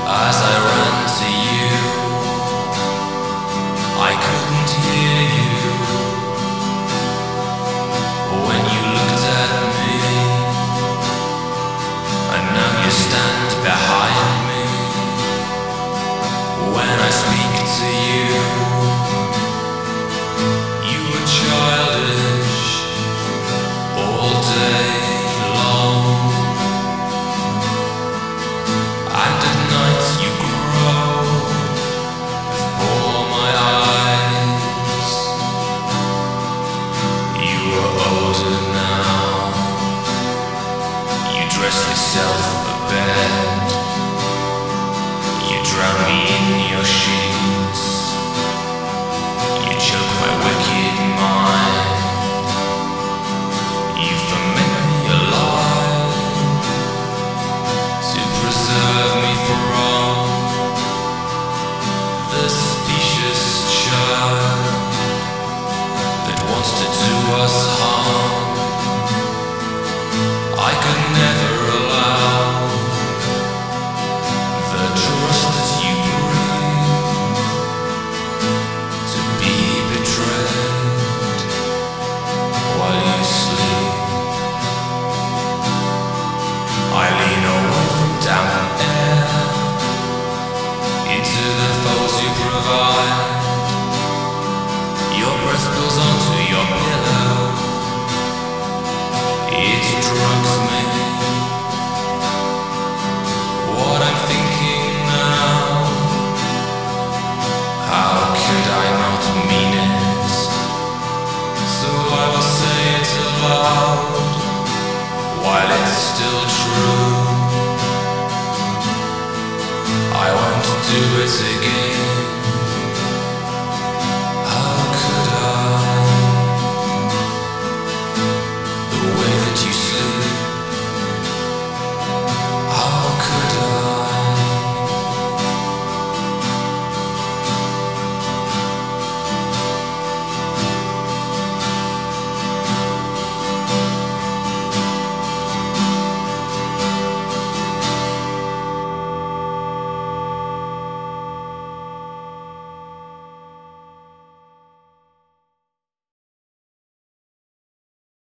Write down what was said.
As I ran to you, I couldn't hear you when you looked at me, and now you stand behind me. When I speak to you, you were childish all day long, and at night you grow before my eyes. You are older now, you dress yourself for bed, you drown me in your sheets, you choke my wicked mind, you ferment me alive to preserve me from the specious child that wants to do us harm. I could never allow the trust that you bring to be betrayed while you sleep. I lean away from damp air into the foes you provide. Your breath spills onto your pillow, it drugs me. What I'm thinking now, how could I not mean it? So I will say it aloud while it's still true. I won't do it again.